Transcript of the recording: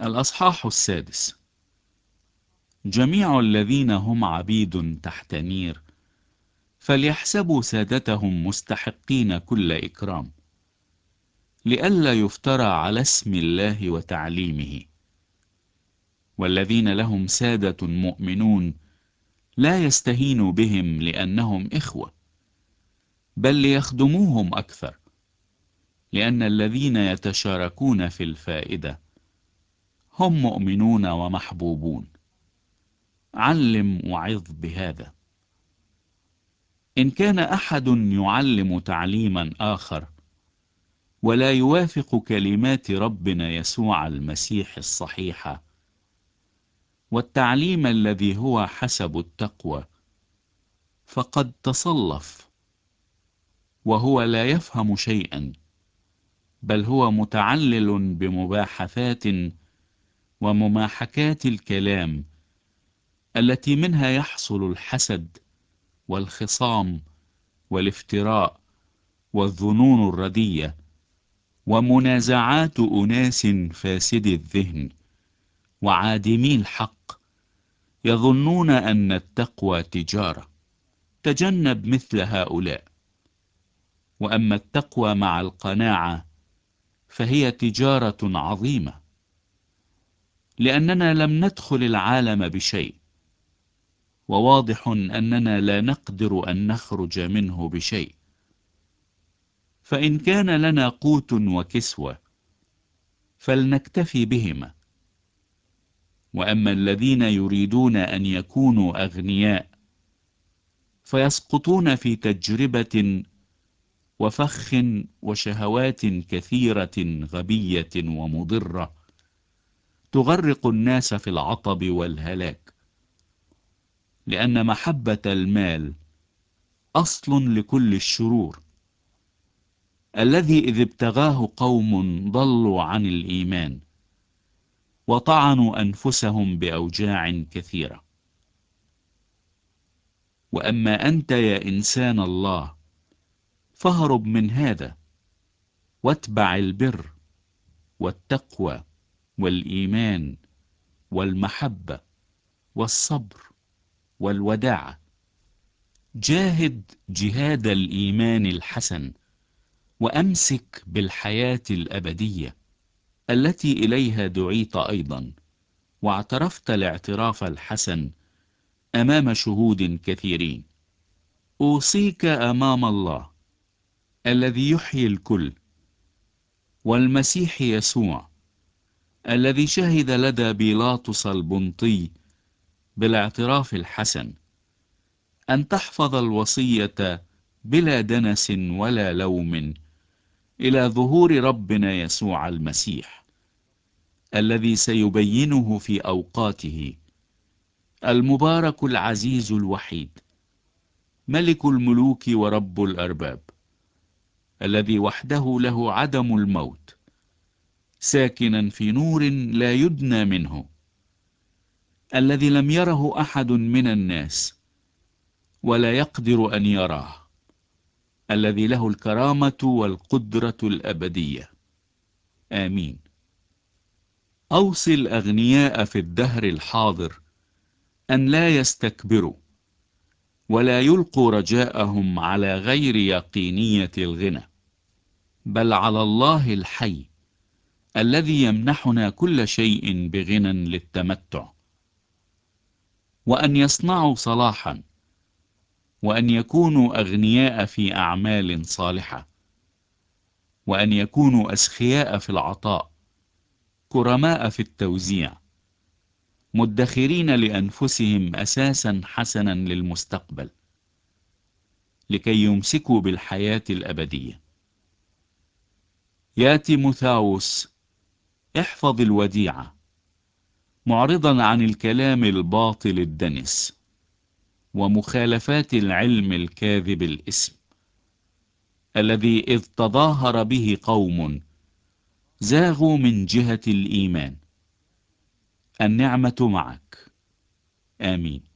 الأصحاح 6. جميع الذين هم عبيد تحت نير فليحسبوا سادتهم مستحقين كل إكرام، لئلا يفترى على اسم الله وتعليمه. والذين لهم سادة مؤمنون لا يستهينوا بهم لأنهم إخوة، بل ليخدموهم أكثر، لأن الذين يتشاركون في الفائدة هم مؤمنون ومحبوبون. علم وعظ بهذا. إن كان أحد يعلم تعليما آخر ولا يوافق كلمات ربنا يسوع المسيح الصحيحة والتعليم الذي هو حسب التقوى، فقد تصلف، وهو لا يفهم شيئا، بل هو متعلل بمباحثات ومماحكات الكلام التي منها يحصل الحسد والخصام والافتراء والظنون الردية ومنازعات أناس فاسدي الذهن وعادمي الحق، يظنون أن التقوى تجارة. تجنب مثل هؤلاء. وأما التقوى مع القناعة فهي تجارة عظيمة، لأننا لم ندخل العالم بشيء، وواضح أننا لا نقدر أن نخرج منه بشيء. فإن كان لنا قوت وكسوة فلنكتفي بهما. وأما الذين يريدون أن يكونوا أغنياء فيسقطون في تجربة وفخ وشهوات كثيرة غبية ومضرة تغرق الناس في العطب والهلاك، لأن محبة المال أصل لكل الشرور، الذي إذ ابتغاه قوم ضلوا عن الإيمان وطعنوا أنفسهم بأوجاع كثيرة. وأما أنت يا إنسان الله فاهرب من هذا، واتبع البر والتقوى والإيمان والمحبة والصبر والوداعة. جاهد جهاد الإيمان الحسن، وأمسك بالحياة الأبدية التي إليها دعيت أيضا، واعترفت الاعتراف الحسن أمام شهود كثيرين. أوصيك أمام الله الذي يحيي الكل، والمسيح يسوع الذي شهد لدى بيلاطس البنطي بالاعتراف الحسن، أن تحفظ الوصية بلا دنس ولا لوم إلى ظهور ربنا يسوع المسيح، الذي سيبينه في أوقاته، المبارك العزيز الوحيد، ملك الملوك ورب الأرباب، الذي وحده له عدم الموت، ساكنا في نور لا يدنى منه، الذي لم يره أحد من الناس ولا يقدر أن يراه، الذي له الكرامة والقدرة الأبدية. آمين. أوصي الأغنياء في الدهر الحاضر أن لا يستكبروا ولا يلقوا رجاءهم على غير يقينية الغنى، بل على الله الحي الذي يمنحنا كل شيء بغنى للتمتع، وأن يصنعوا صلاحا، وأن يكونوا أغنياء في أعمال صالحة، وأن يكونوا أسخياء في العطاء، كرماء في التوزيع، مدخرين لأنفسهم أساسا حسنا للمستقبل، لكي يمسكوا بالحياة الأبدية. يا تيموثاوس، احفظ الوديعة، معرضا عن الكلام الباطل الدنس ومخالفات العلم الكاذب الإسم، الذي إذ تظاهر به قوم زاغوا من جهة الإيمان. النعمة معك. آمين.